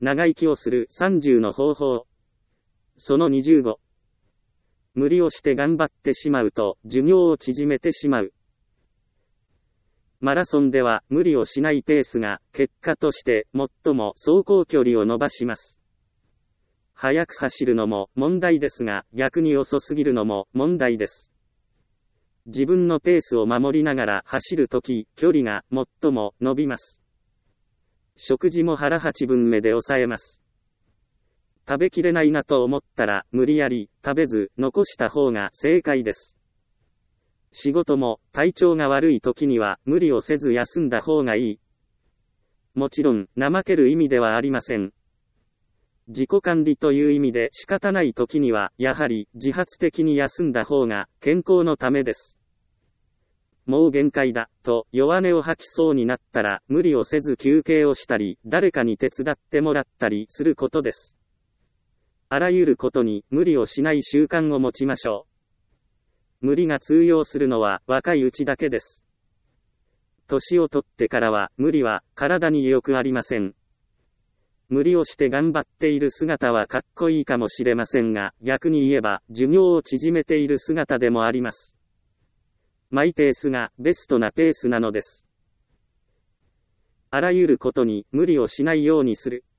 長生きをする30の方法。その25。無理をして頑張ってしまうと寿命を縮めてしまう。マラソンでは無理をしないペースが結果として最も走行距離を伸ばします。速く走るのも問題ですが、逆に遅すぎるのも問題です。自分のペースを守りながら走るとき、距離が最も伸びます。食事も腹8分目で抑えます。食べきれないなと思ったら無理やり食べず残した方が正解です。仕事も体調が悪い時には無理をせず休んだ方がいい。もちろん怠ける意味ではありません。自己管理という意味で仕方ない時にはやはり自発的に休んだ方が健康のためです。もう限界だと弱音を吐きそうになったら無理をせず休憩をしたり誰かに手伝ってもらったりすることです。あらゆることに無理をしない習慣を持ちましょう。無理が通用するのは若いうちだけです。年を取ってからは無理は体に良くありません。無理をして頑張っている姿はかっこいいかもしれませんが、逆に言えば寿命を縮めている姿でもあります。マイペースがベストなペースなのです。あらゆることに無理をしないようにする。